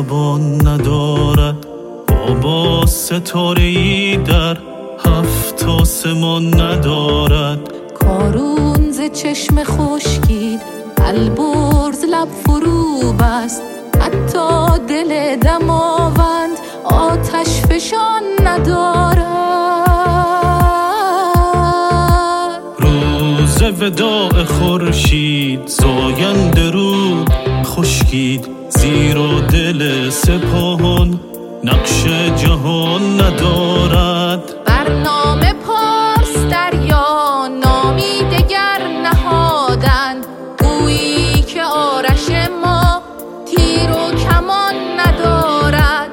زبان ندارد. بابا ستاره‌ای در 7 آسمان ندارد. کارون ز چشم خشکید، البرز لب فرو بست. حتی دل دماوند آتش فشان ندارد. روز وداع خورشید زاینده رود خشکید، زیرا دل سپاهان نقش جهان ندارد. برنامه پارس دریا نامی دگر نهادند، گویی که آرش ما تیر و کمان ندارد.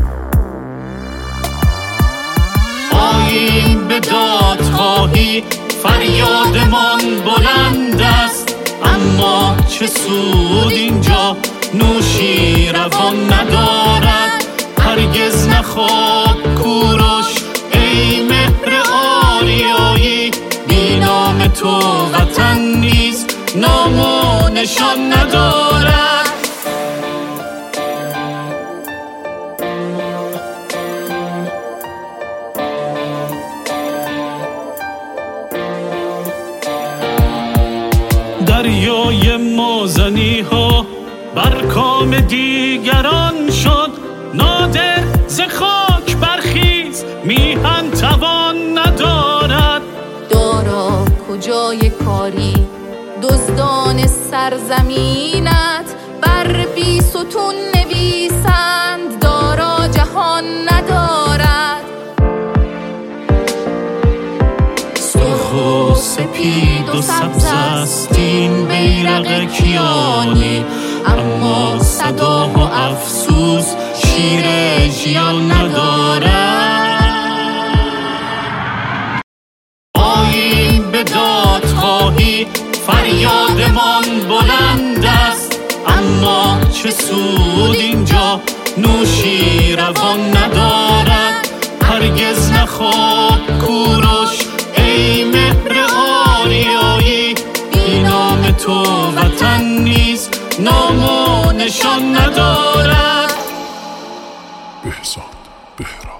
آیین به دادخواهی فریادمان بلند است، اما چه سود اینجا نوشی روان ندارد. هرگز نخواب کوروش ای مهر آریایی، بی نام تو وطن نیز نام و نشان ندارد. دریای مازنی ها بر کام دیگران شد، نادر ز خاک برخیز میهن توان ندارد. دارا کجای کاری دزدان سرزمینت، بر بی ستون نویسند دارا جهان ندارد. سرخ و سپید و سبز است این بیرق کیانی، اما صدا و افسوس شیر ژیان ندارد. آیین به دادخواهی فریادمان بلند است، اما چه سود اینجا نوشی روان ندارد. هرگز نخواب کوروش ای مهر آریایی، بی نام تو وطن نیز نام و نشان ندارد. بهزاد بهرام.